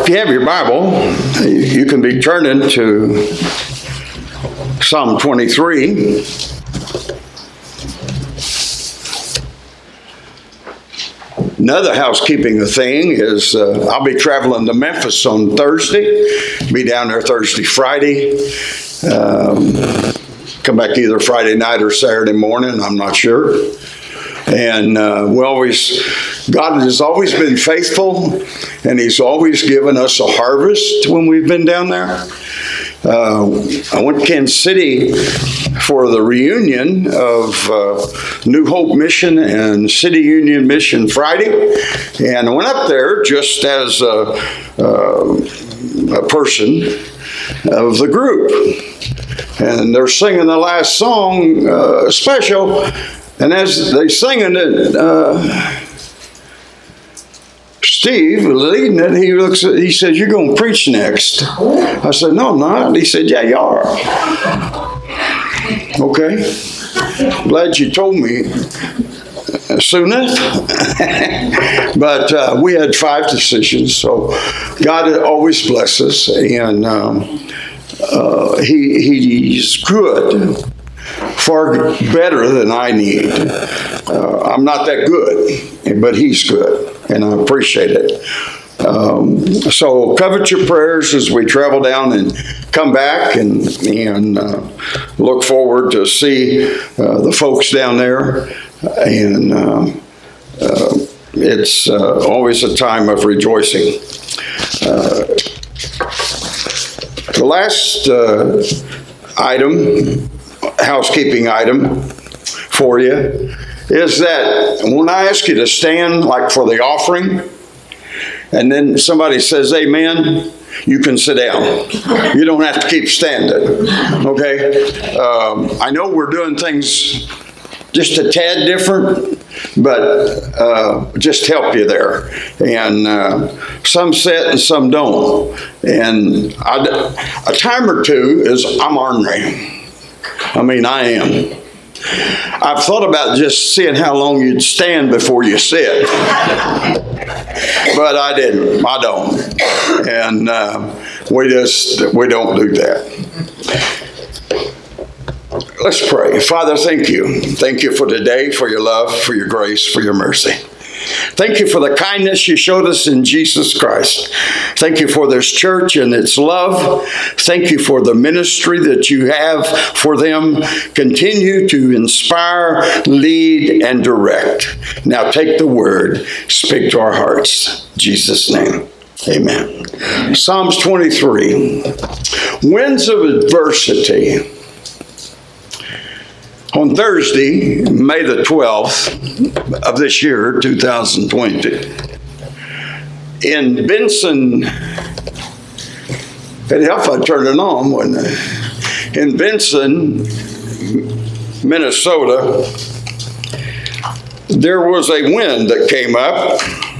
If you have your Bible, you can be turning to Psalm 23. Another housekeeping thing is I'll be traveling to Memphis on Thursday. Be down there Thursday, Friday. Come back either Friday night or Saturday morning. I'm not sure. And God has always been faithful, and He's always given us a harvest when we've been down there. I went to Kansas City for the reunion of New Hope Mission and City Union Mission Friday, and I went up there just as a person of the group. And they're singing the last song, special. And as they singing it, Steve, leading it, he says, "You're going to preach next." I said, "No, I'm not." He said, "Yeah, you are." Okay. Glad you told me sooner. But we had 5 decisions, so God always blesses, and He's good. Far better than I need. I'm not that good, but He's good, and I appreciate it. So covet your prayers as we travel down and come back, and look forward to see the folks down there. And it's always a time of rejoicing. The last housekeeping item for you is that when I ask you to stand, like for the offering, and then somebody says amen, you can sit down. You don't have to keep standing. Okay? I know we're doing things just a tad different, but just help you there. And some sit and some don't. And a time or two is I'm ornery. I am. I've thought about just seeing how long you'd stand before you sit. But I didn't. I don't. And we don't do that. Let's pray. Father, thank you. Thank you for today, for your love, for your grace, for your mercy. Thank you for the kindness you showed us in Jesus Christ. Thank you for this church and its love. Thank you for the ministry that you have for them. Continue to inspire, lead, and direct. Now take the word, speak to our hearts. In Jesus' name, amen. Psalms 23. Winds of adversity. On Thursday, May the 12th of this year, 2020, in Benson, it'd help if I turned it on, wouldn't it? In Benson, Minnesota, there was a wind that came up.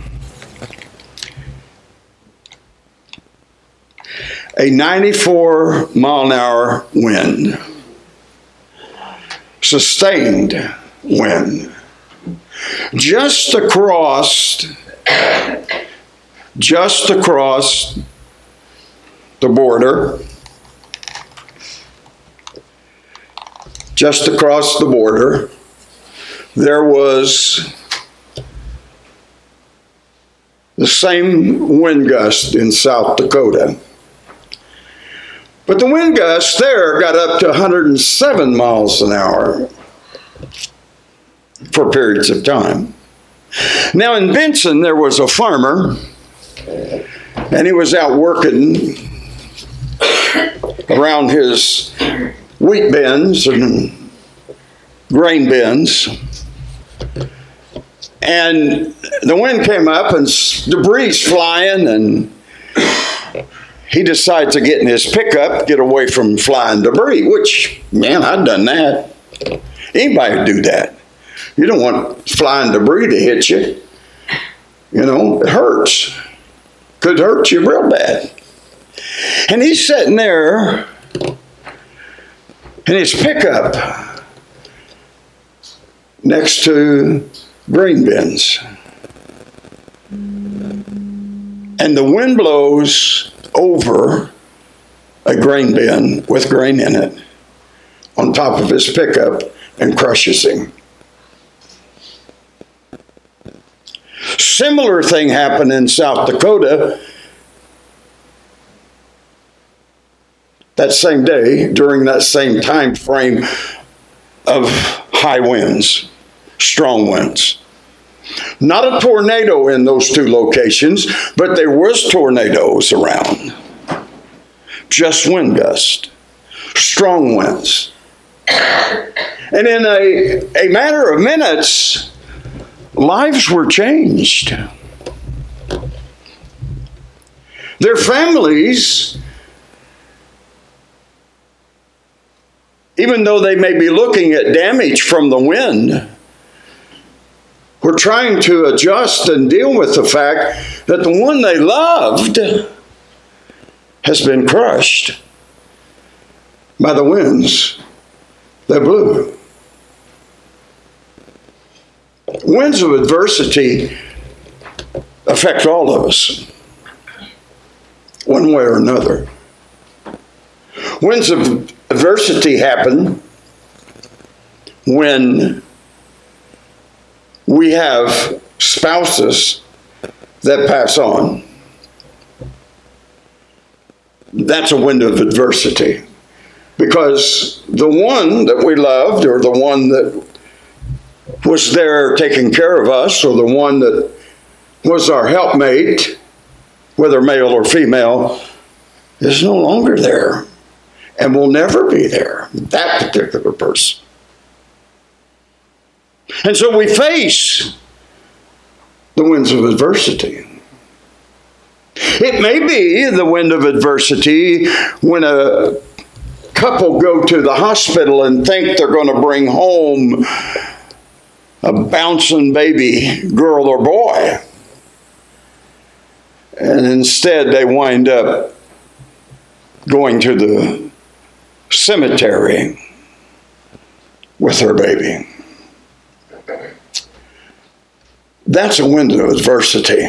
A 94-mile-an-hour wind. Sustained wind. Just across the border, there was the same wind gust in South Dakota. But the wind gusts there got up to 107 miles an hour for periods of time. Now in Benson, there was a farmer, and he was out working around his wheat bins and grain bins. And the wind came up and debris flying, and he decided to get in his pickup, get away from flying debris, which, man, I'd done that. Anybody would do that. You don't want flying debris to hit you. It hurts. Could hurt you real bad. And he's sitting there in his pickup next to grain bins. and the wind blows over a grain bin with grain in it on top of his pickup and crushes him. Similar thing happened in South Dakota that same day during that same time frame of high winds, strong winds. Not a tornado in those two locations, but there was tornadoes around. Just wind gusts, strong winds. And in a matter of minutes, lives were changed. Their families, even though they may be looking at damage from the wind, were trying to adjust and deal with the fact that the one they loved has been crushed by the winds that blew. Winds of adversity affect all of us, one way or another. Winds of adversity happen when we have spouses that pass on. That's a wind of adversity, because the one that we loved, or the one that was there taking care of us, or the one that was our helpmate, whether male or female, is no longer there and will never be there, that particular person. And so we face the winds of adversity. It may be the wind of adversity when a couple go to the hospital and think they're going to bring home a bouncing baby girl or boy. And instead they wind up going to the cemetery with their baby. That's a wind of adversity.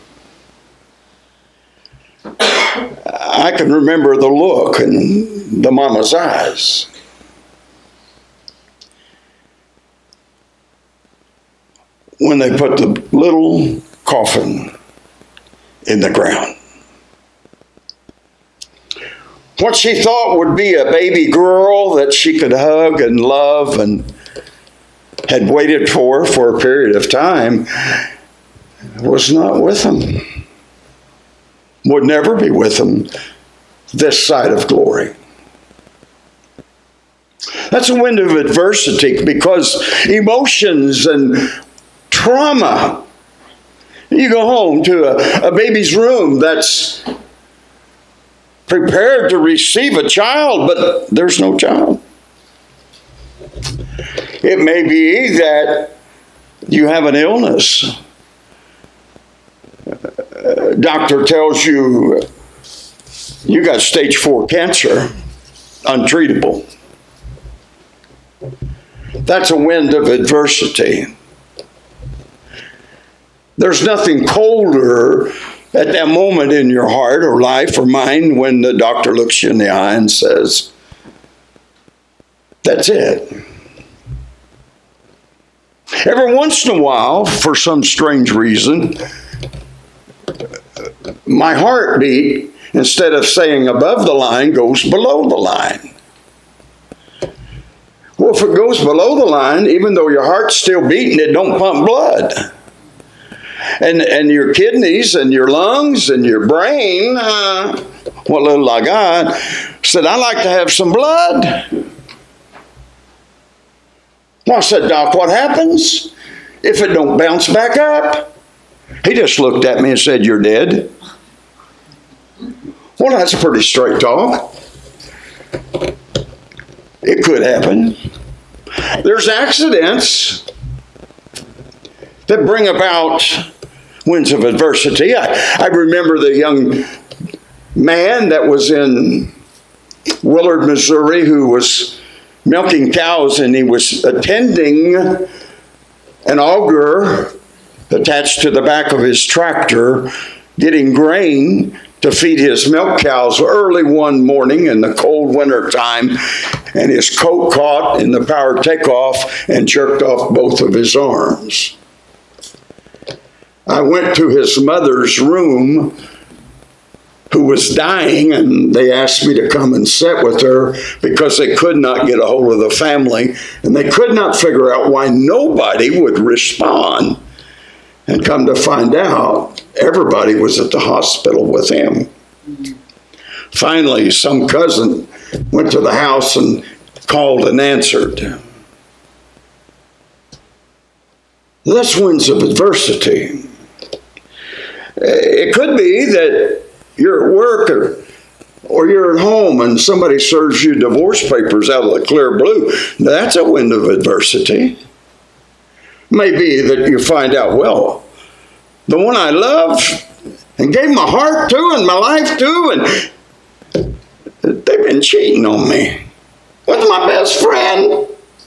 I can remember the look in the mama's eyes. When they put the little coffin in the ground. What she thought would be a baby girl that she could hug and love and had waited for a period of time was not with them. Would never be with them this side of glory. That's a wind of adversity, because emotions and trauma. You go home to a baby's room that's prepared to receive a child, but there's no child. It may be that you have an illness. Doctor tells you you got stage 4 cancer, untreatable. That's a wind of adversity. There's nothing colder at that moment in your heart or life or mind when the doctor looks you in the eye and says, that's it. Every once in a while, for some strange reason, my heartbeat, instead of saying above the line, goes below the line. Well, if it goes below the line, even though your heart's still beating, it don't pump blood. And your kidneys and your lungs and your brain, what little I got, said, I like to have some blood. Well, I said, Doc, what happens if it don't bounce back up? He just looked at me and said, you're dead. Well, that's pretty straight talk. It could happen. There's accidents that bring about winds of adversity. I remember the young man that was in Willard, Missouri, who was milking cows, and he was attending an auger attached to the back of his tractor getting grain to feed his milk cows early one morning in the cold winter time, and his coat caught in the power takeoff and jerked off both of his arms. I went to his mother's room, who was dying, and they asked me to come and sit with her because they could not get a hold of the family, and they could not figure out why nobody would respond. And come to find out, everybody was at the hospital with him. Finally, some cousin went to the house and called and answered. That's winds of adversity. It could be that you're at work or you're at home and somebody serves you divorce papers out of the clear blue. That's a wind of adversity. Maybe that you find out, well, the one I love and gave my heart to and my life to, and they've been cheating on me with my best friend.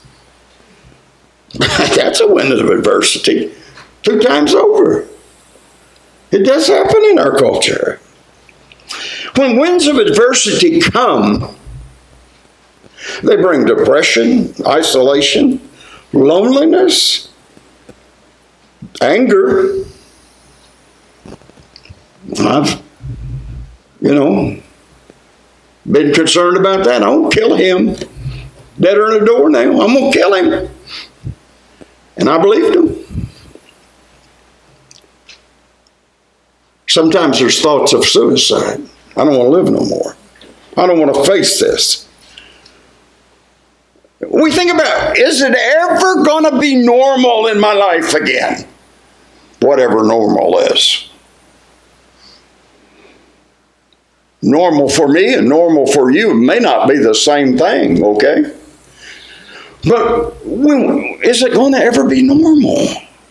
That's a wind of adversity 2 times over. It does happen in our culture. When winds of adversity come, they bring depression, isolation, loneliness, anger. I've, been concerned about that. I'm going to kill him. Deader than a doornail. I'm going to kill him. And I believed him. Sometimes there's thoughts of suicide. I don't want to live no more. I don't want to face this. We think about, is it ever going to be normal in my life again? Whatever normal is. Normal for me and normal for you may not be the same thing, okay? But is it going to ever be normal?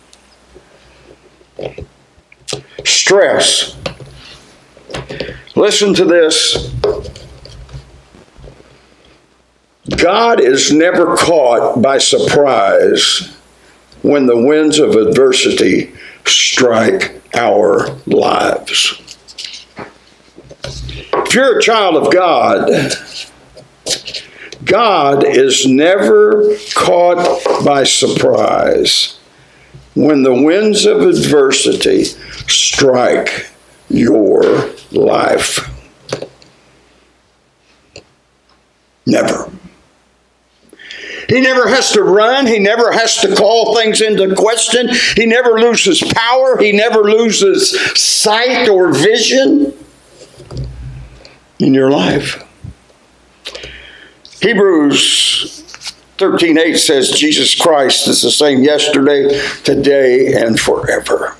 Stress. Listen to this. God is never caught by surprise when the winds of adversity strike our lives. If you're a child of God, God is never caught by surprise when the winds of adversity strike your life. Never. He never has to run. He never has to call things into question. He never loses power. He never loses sight or vision in your life. Hebrews 13:8 says Jesus Christ is the same yesterday, today, and forever.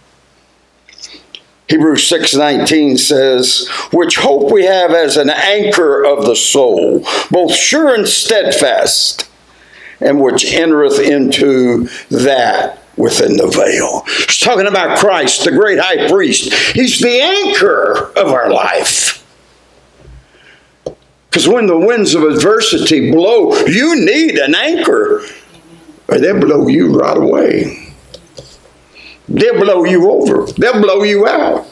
Hebrews 6:19 says, which hope we have as an anchor of the soul, both sure and steadfast, and which entereth into that within the veil. It's talking about Christ, the great high priest. He's the anchor of our life. Because when the winds of adversity blow, you need an anchor, or they'll blow you right away. They'll blow you over. They'll blow you out.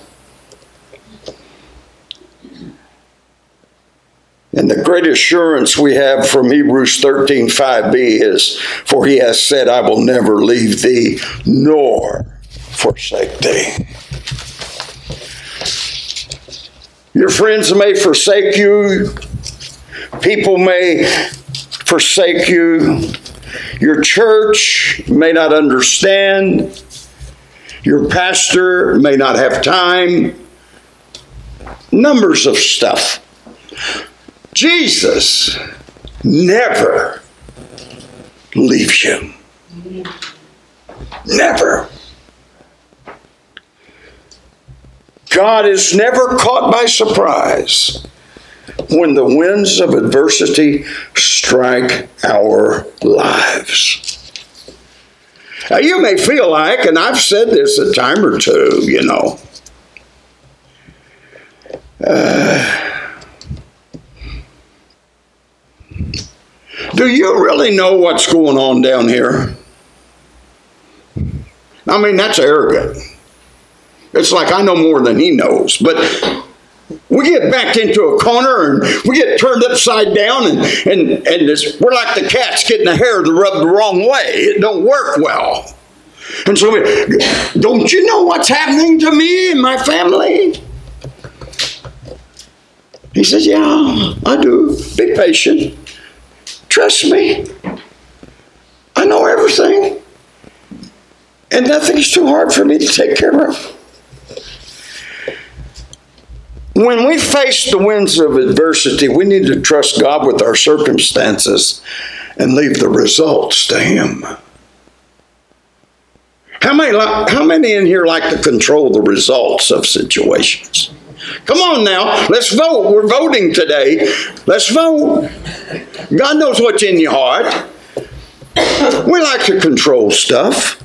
And the great assurance we have from Hebrews 13:5b is, for he has said, I will never leave thee nor forsake thee. Your friends may forsake you. People may forsake you. Your church may not understand. Your pastor may not have time. Numbers of stuff. Jesus never leaves you. Never. God is never caught by surprise when the winds of adversity strike our lives. Now, you may feel like, and I've said this a time or two, do you really know what's going on down here? I mean, that's arrogant. It's like I know more than he knows. But we get backed into a corner and we get turned upside down and we're like the cats getting the hair rubbed the wrong way. It don't work well. And so, don't you know what's happening to me and my family? He says, yeah, I do. Be patient. Trust me. I know everything. And nothing's too hard for me to take care of. When we face the winds of adversity, we need to trust God with our circumstances and leave the results to Him. How many in here like to control the results of situations? Come on now, let's vote. We're voting today. Let's vote. God knows what's in your heart. We like to control stuff.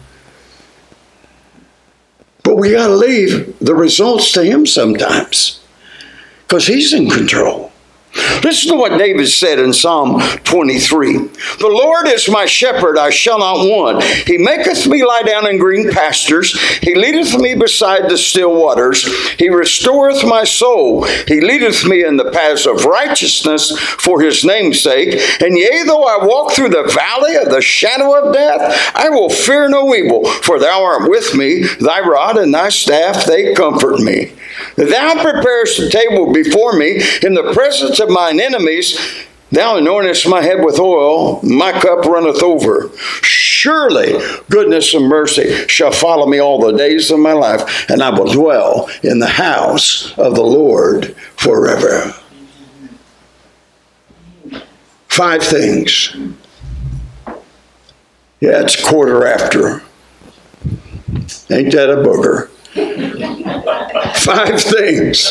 But we got to leave the results to Him sometimes. Because He's in control. Listen to what David said in Psalm 23. The Lord is my shepherd, I shall not want. He maketh me lie down in green pastures. He leadeth me beside the still waters. He restoreth my soul. He leadeth me in the paths of righteousness for His name's sake. And yea, though I walk through the valley of the shadow of death, I will fear no evil, for Thou art with me. Thy rod and Thy staff, they comfort me. Thou preparest a table before me in the presence of mine enemies. Thou anointest my head with oil, my cup runneth over. Surely goodness and mercy shall follow me all the days of my life, and I will dwell in the house of the Lord forever. 5 things. Yeah, it's 1:15. Ain't that a booger? 5 things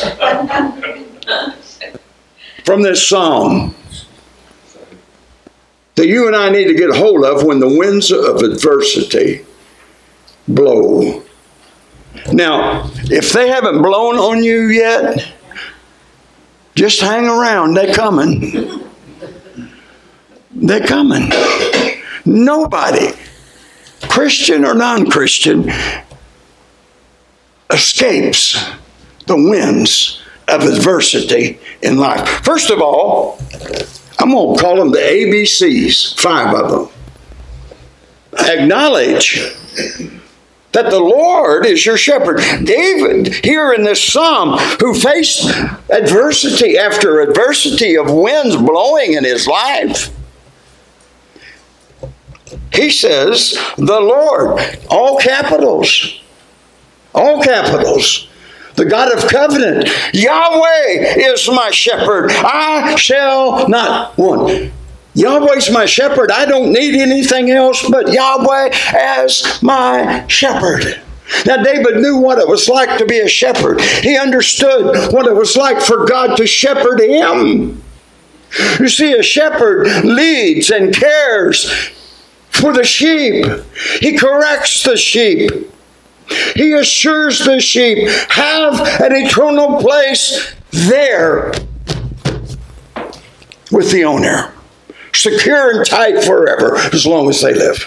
from this psalm that you and I need to get hold of when the winds of adversity blow. Now, if they haven't blown on you yet, just hang around. They're coming. They're coming. Nobody, Christian or non-Christian, escapes the winds of adversity in life. First of all, I'm going to call them the ABCs, 5 of them. Acknowledge that the Lord is your shepherd. David, here in this psalm, who faced adversity after adversity of winds blowing in his life, he says, the Lord, all capitals, the God of covenant, Yahweh is my shepherd. I shall not want. Yahweh's my shepherd. I don't need anything else but Yahweh as my shepherd. Now, David knew what it was like to be a shepherd. He understood what it was like for God to shepherd him. You see, a shepherd leads and cares for the sheep. He corrects the sheep. He assures the sheep have an eternal place there with the owner. Secure and tight forever as long as they live.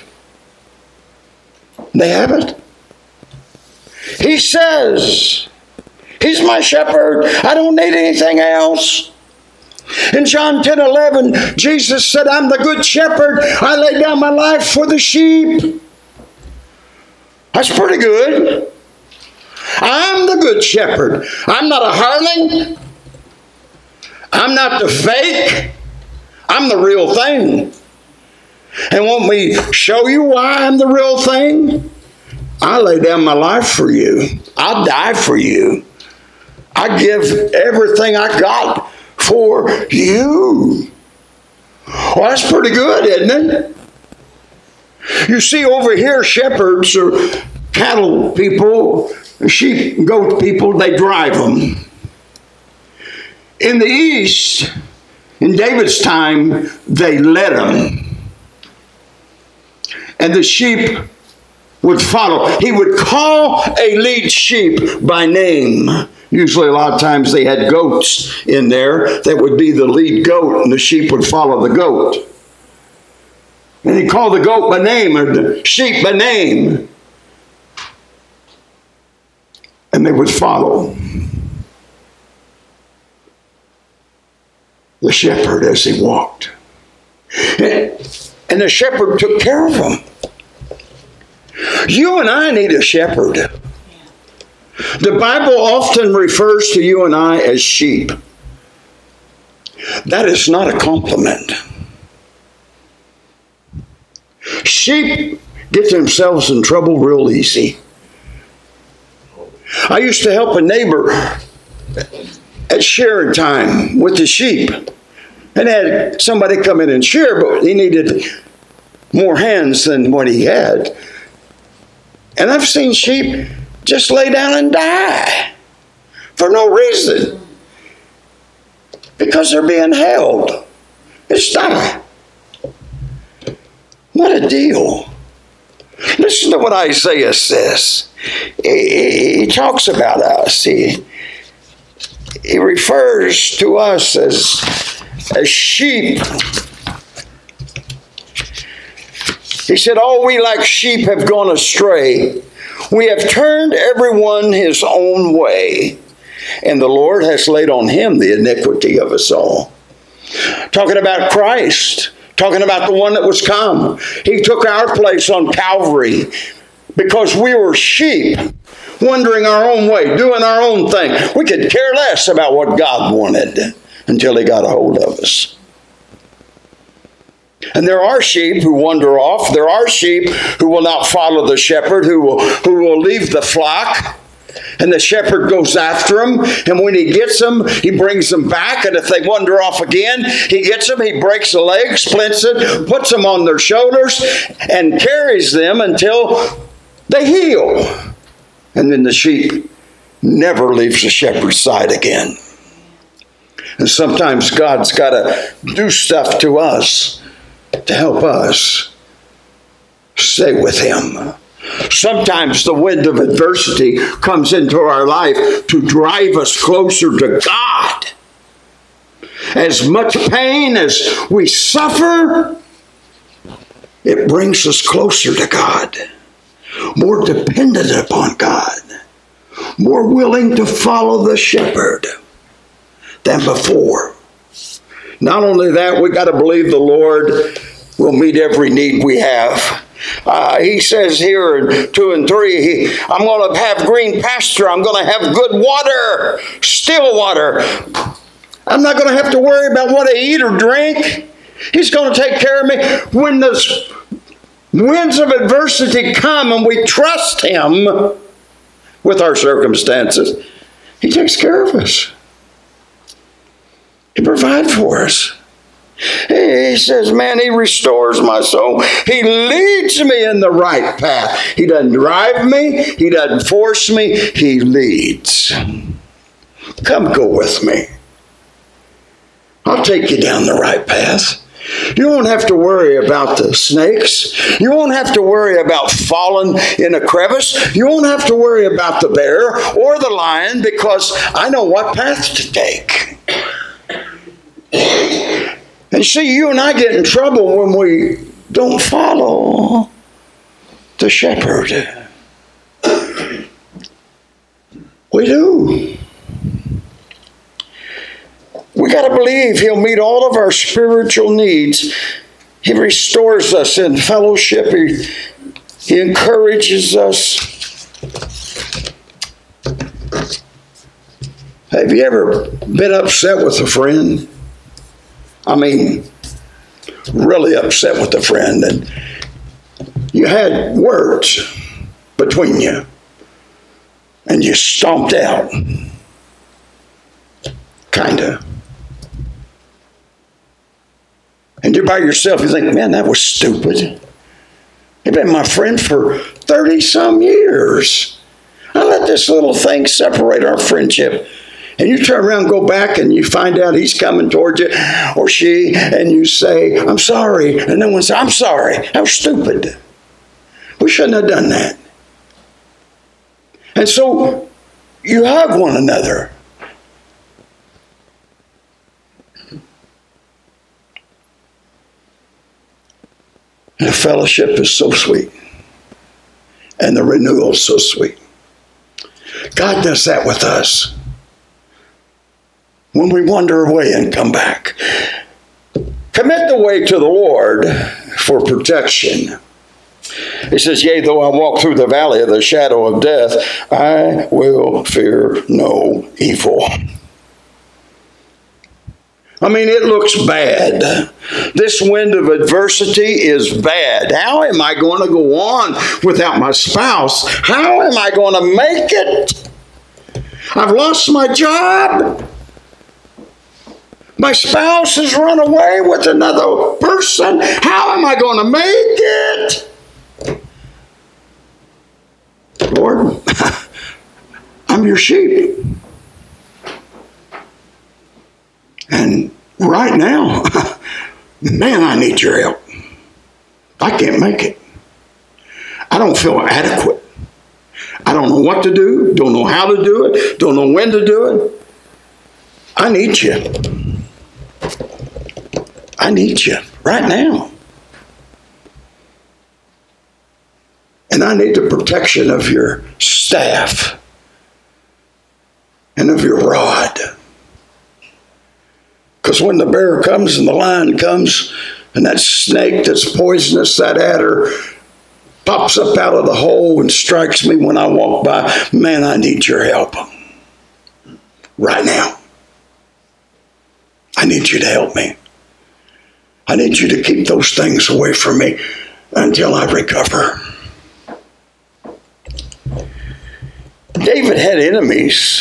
They have it. He says, He's my shepherd. I don't need anything else. In John 10:11, Jesus said, I'm the good shepherd. I lay down my life for the sheep. That's pretty good. I'm the good shepherd. I'm not a hireling. I'm not the fake. I'm the real thing. And want me to show you why I'm the real thing? I lay down my life for you. I'll die for you. I give everything I got for you. Well, that's pretty good, isn't it? You see, over here, shepherds or cattle people, sheep and goat people, they drive them. In the East, in David's time, they led them. And the sheep would follow. He would call a lead sheep by name. Usually a lot of times they had goats in there that would be the lead goat, and the sheep would follow the goat. And he called the goat by name or the sheep by name. And they would follow the shepherd as he walked. And the shepherd took care of them. You and I need a shepherd. The Bible often refers to you and I as sheep. That is not a compliment. Sheep get themselves in trouble real easy. I used to help a neighbor at shearing time with the sheep. And had somebody come in and shear, but he needed more hands than what he had. And I've seen sheep just lay down and die for no reason. Because they're being held. It's not what a deal. Listen to what Isaiah says. He talks about us. He refers to us as sheep. He said, all we like sheep have gone astray. We have turned everyone his own way, and the Lord has laid on him the iniquity of us all. Talking about Christ, talking about the one that was come. He took our place on Calvary because we were sheep, wandering our own way, doing our own thing. We could care less about what God wanted until he got a hold of us. And there are sheep who wander off. There are sheep who will not follow the shepherd, who will leave the flock. And the shepherd goes after them. And when he gets them, he brings them back. And if they wander off again, he gets them. He breaks a leg, splints it, puts them on their shoulders, and carries them until they heal. And then the sheep never leaves the shepherd's side again. And sometimes God's got to do stuff to us to help us stay with him. Sometimes the wind of adversity comes into our life to drive us closer to God. As much pain as we suffer, it brings us closer to God, more dependent upon God, more willing to follow the shepherd than before. Not only that, we got to believe the Lord will meet every need we have. He says here in 2 and 3, I'm going to have green pasture. I'm going to have good water, still water. I'm not going to have to worry about what I eat or drink. He's going to take care of me. When the winds of adversity come and we trust him with our circumstances, he takes care of us. He provides for us. He says, man, he restores my soul. He leads me in the right path. He doesn't drive me. He doesn't force me. He leads. Come go with me. I'll take you down the right path. You won't have to worry about the snakes. You won't have to worry about falling in a crevice. You won't have to worry about the bear or the lion, because I know what path to take. And see, you and I get in trouble when we don't follow the shepherd. We do. We got to believe he'll meet all of our spiritual needs. He restores us in fellowship. He encourages us. Have you ever been upset with a friend? I mean, really upset with a friend, and you had words between you, and you stomped out, kinda. And you're by yourself, you think, man, that was stupid. You've been my friend for 30-some years. I let this little thing separate our friendship. And you turn around and go back and you find out he's coming towards you, or she, and you say, I'm sorry. And no one says, I'm sorry. How stupid. We shouldn't have done that. And so you hug one another. And the fellowship is so sweet. And the renewal is so sweet. God does that with us. When we wander away and come back. Commit the way to the Lord for protection. He says, yea, though I walk through the valley of the shadow of death, I will fear no evil. I mean, it looks bad. This wind of adversity is bad. How am I going to go on without my spouse? How am I going to make it? I've lost my job. My spouse has run away with another person. How am I going to make it? Lord, I'm your sheep. And right now, man, I need your help. I can't make it. I don't feel adequate. I don't know what to do, don't know how to do it, don't know when to do it. I need you. I need you right now. And I need the protection of your staff and of your rod. Because when the bear comes and the lion comes and that snake that's poisonous, that adder, pops up out of the hole and strikes me when I walk by, man, I need your help right now. I need you to help me. I need you to keep those things away from me until I recover. David had enemies.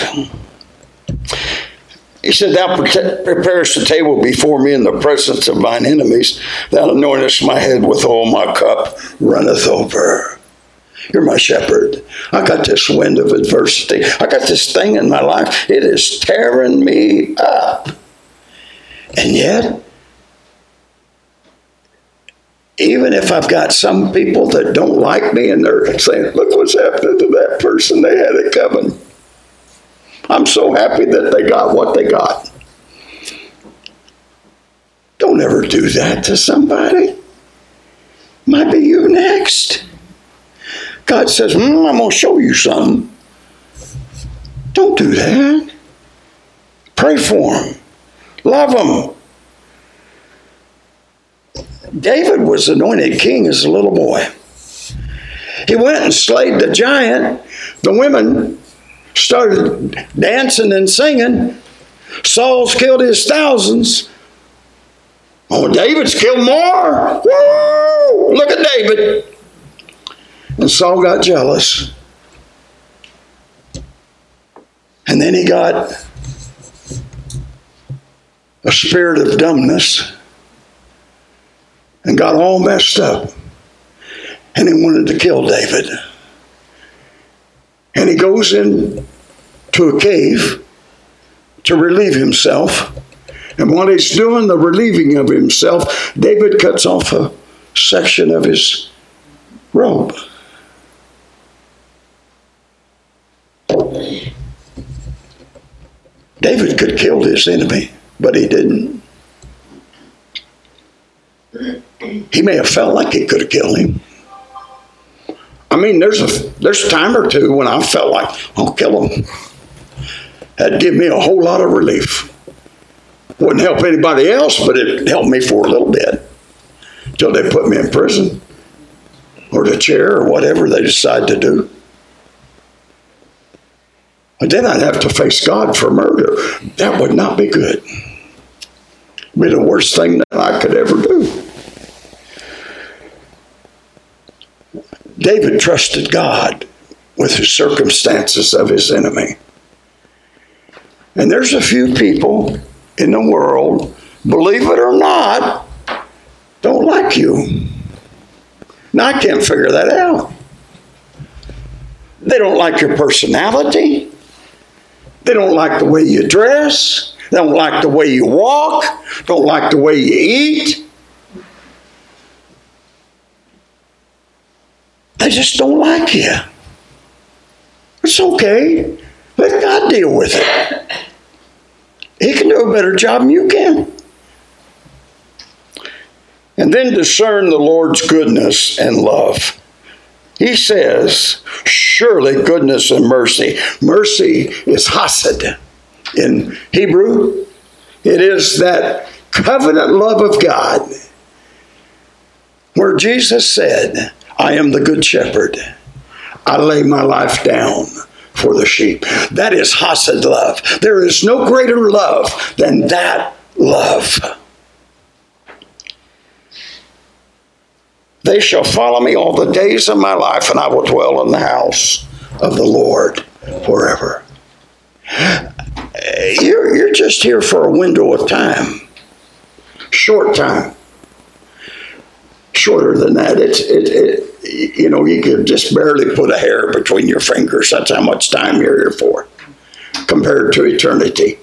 He said, thou preparest the table before me in the presence of mine enemies. Thou anointest my head with oil, my cup runneth over. You're my shepherd. I got this wind of adversity. I got this thing in my life. It is tearing me up. And yet, even if I've got some people that don't like me and they're saying, look what's happening to that person, they had it coming. I'm so happy that they got what they got. Don't ever do that to somebody. Might be you next. God says, I'm going to show you something. Don't do that. Pray for them. Love them. David was anointed king as a little boy. He went and slayed the giant. The women started dancing and singing. Saul's killed his thousands. Oh, David's killed more. Whoa! Look at David. And Saul got jealous. And then he got a spirit of dumbness and got all messed up. And he wanted to kill David. And he goes in to a cave to relieve himself. And while he's doing the relieving of himself, David cuts off a section of his robe. David could kill his enemy, but he didn't. He may have felt like he could have killed him. I mean, there's a time or two when I felt like, I'll kill him. That'd give me a whole lot of relief. Wouldn't help anybody else, but it helped me for a little bit. Until they put me in prison or the chair or whatever they decide to do. But then I'd have to face God for murder. That would not be good. It'd be the worst thing that I could ever do. David trusted God with the circumstances of his enemy. And there's a few people in the world, believe it or not, don't like you. Now, I can't figure that out. They don't like your personality. They don't like the way you dress. They don't like the way you walk. Don't like the way you eat. They just don't like you. It's okay. Let God deal with it. He can do a better job than you can. And then discern the Lord's goodness and love. He says, surely goodness and mercy. Mercy is hesed in Hebrew. It is that covenant love of God where Jesus said, I am the good shepherd. I lay my life down for the sheep. That is hesed love. There is no greater love than that love. They shall follow me all the days of my life, and I will dwell in the house of the Lord forever. You're just here for a window of time. Short time. Shorter than that. You could just barely put a hair between your fingers. That's how much time you're here for, compared to eternity.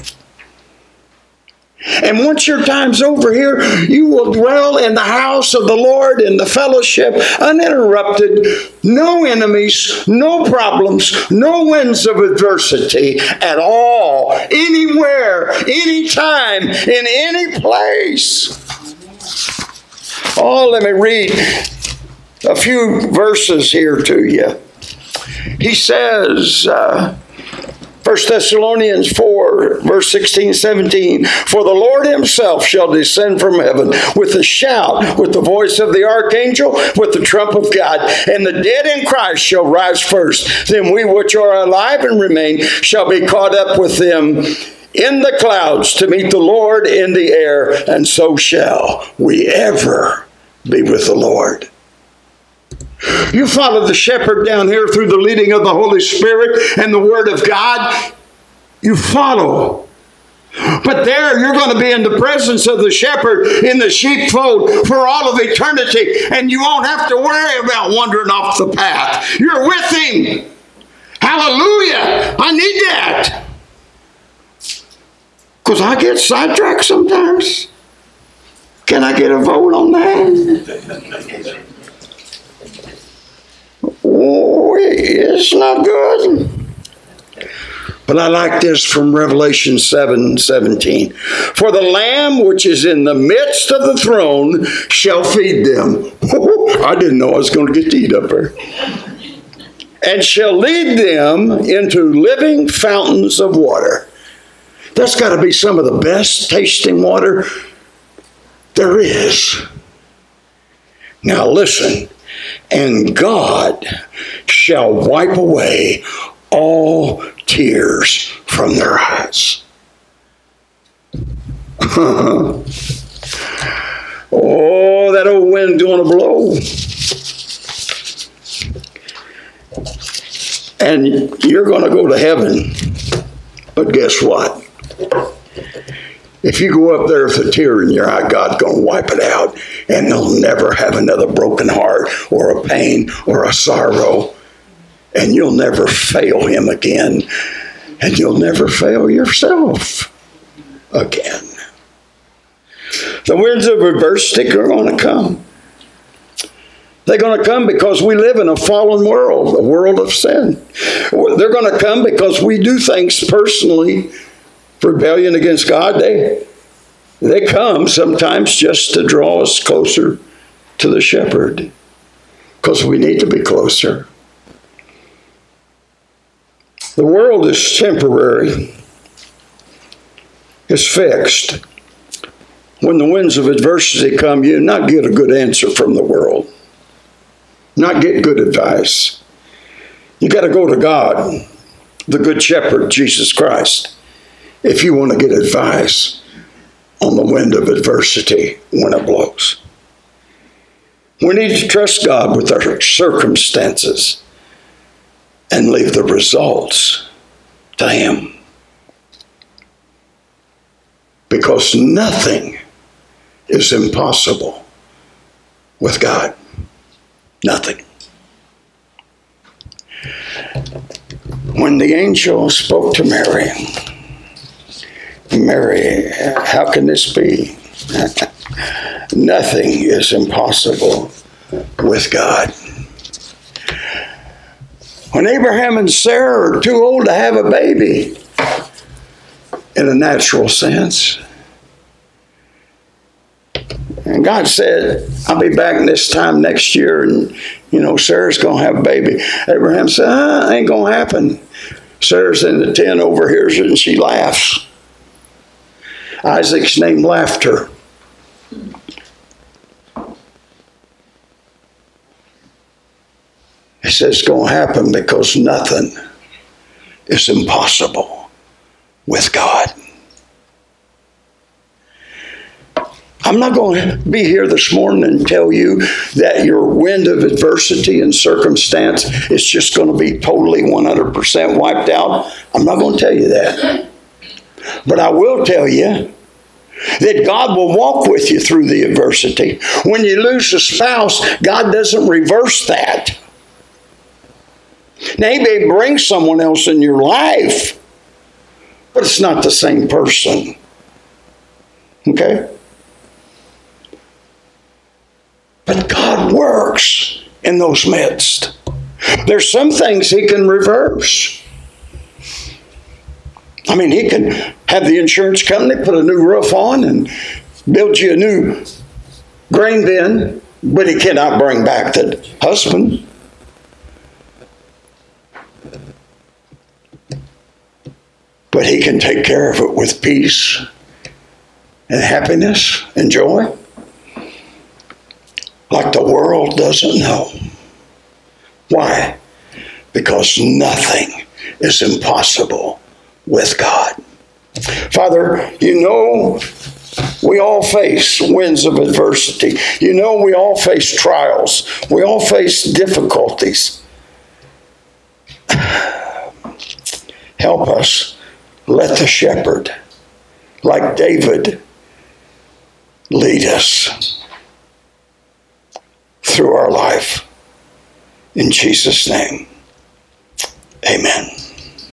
And once your time's over here, you will dwell in the house of the Lord in the fellowship, uninterrupted, no enemies, no problems, no winds of adversity at all, anywhere, anytime, in any place. Oh, let me read a few verses here to you. He says, 1 Thessalonians 4, verse 16, 17, for the Lord himself shall descend from heaven with a shout, with the voice of the archangel, with the trump of God, and the dead in Christ shall rise first. Then we which are alive and remain shall be caught up with them in the clouds to meet the Lord in the air, and so shall we ever be with the Lord. You follow the shepherd down here through the leading of the Holy Spirit and the Word of God. You follow. But there you're going to be in the presence of the shepherd in the sheepfold for all of eternity. And you won't have to worry about wandering off the path. You're with him. Hallelujah. I need that. Because I get sidetracked sometimes. Can I get a vote on that? Oh, it's not good. But I like this from Revelation 7:17. For the Lamb which is in the midst of the throne shall feed them. I didn't know I was going to get to eat up there. And shall lead them into living fountains of water. That's got to be some of the best tasting water there is. Now listen. And God shall wipe away all tears from their eyes. Oh, that old wind's going to blow. And you're going to go to heaven. But guess what? If you go up there with a tear in your eye, God's going to wipe it out. And you'll never have another broken heart or a pain or a sorrow. And you'll never fail him again. And you'll never fail yourself again. The winds of adversity are going to come. They're going to come because we live in a fallen world, a world of sin. They're going to come because we do things personally. Rebellion against God, they come sometimes just to draw us closer to the shepherd, because we need to be closer. The world is temporary. It's fixed. When the winds of adversity come, you not get a good answer from the world. Not get good advice. You got to go to God, the good shepherd, Jesus Christ, if you want to get advice on the wind of adversity when it blows. We need to trust God with our circumstances and leave the results to him. Because nothing is impossible with God. Nothing. When the angel spoke to Mary, Mary, how can this be? Nothing is impossible with God. When Abraham and Sarah are too old to have a baby, in a natural sense, and God said, I'll be back this time next year, and Sarah's going to have a baby. Abraham said, ain't going to happen. Sarah's in the tent, overhears it, and she laughs. Isaac's name Laughter. He says it's going to happen because nothing is impossible with God. I'm not going to be here this morning and tell you that your wind of adversity and circumstance is just going to be totally 100% wiped out. I'm not going to tell you that. But I will tell you that God will walk with you through the adversity. When you lose a spouse, God doesn't reverse that. Now, He may bring someone else in your life, but it's not the same person. Okay? But God works in those midst. There's some things He can reverse. I mean, He can have the insurance company put a new roof on and build you a new grain bin, but He cannot bring back the husband. But He can take care of it with peace and happiness and joy, like the world doesn't know. Why? Because nothing is impossible with God. Father, we all face winds of adversity. We all face trials. We all face difficulties. Help us. Let the shepherd, like David, lead us through our life. In Jesus' name, amen.